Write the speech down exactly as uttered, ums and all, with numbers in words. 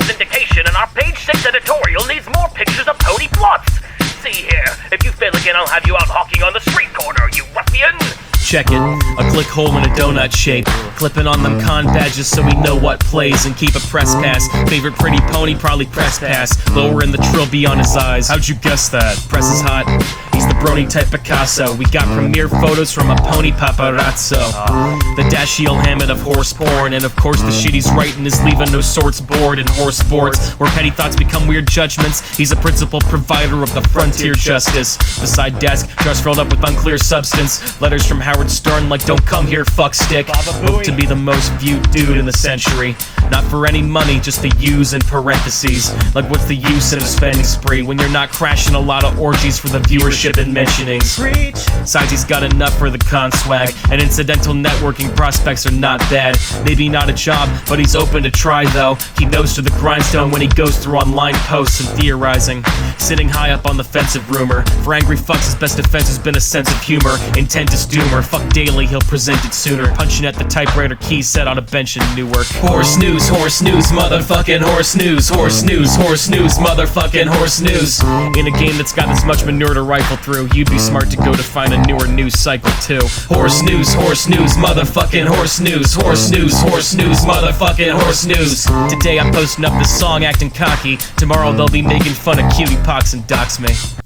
indication, and our page six editorial needs more pictures of pony plots. See here, if you fail again, I'll have you out hawking on the street corner, you ruffian! Check it, a click hole in a donut shape. Clipping on them con badges so we know what plays. And keep a press pass. Favorite pretty pony, probably press pass. Lower in the trill beyond his eyes. How'd you guess that? Press is hot. He's the brony type Picasso. We got premiere photos from a pony paparazzo. The Dashiell Hammett of horse porn. And of course the shit he's writing is leaving no sorts bored in horse sports, where petty thoughts become weird judgments. He's a principal provider of the frontier justice. Beside desk, jars filled up with unclear substance. Letters from Howard Stern like don't come here fuckstick. Hope to be the most viewed dude in the century. Not for any money, just the use in parentheses. Like what's the use in a spending spree when you're not crashing a lot of orgies for the viewership and mentionings. Besides, he's got enough for the con swag, and incidental networking prospects are not bad. Maybe not a job, but he's open to try though. He knows to the grindstone when he goes through online posts and theorizing. Sitting high up on the fence of rumor. For angry fucks, his best defense has been a sense of humor. Intent is doomer. Fuck daily, he'll present it sooner. Punching at the typewriter keys set on a bench in Newark. Horse news, horse news, motherfucking horse news. Horse news, horse news, motherfucking horse news. In a game that's got this much manure to rifle through, you'd be smart to go to find a newer news cycle too. Horse news, horse news, motherfucking horse news. Horse news, horse news, motherfucking horse news. Today I'm posting up this song acting cocky. Tomorrow they'll be making fun of cutie pox and dox me.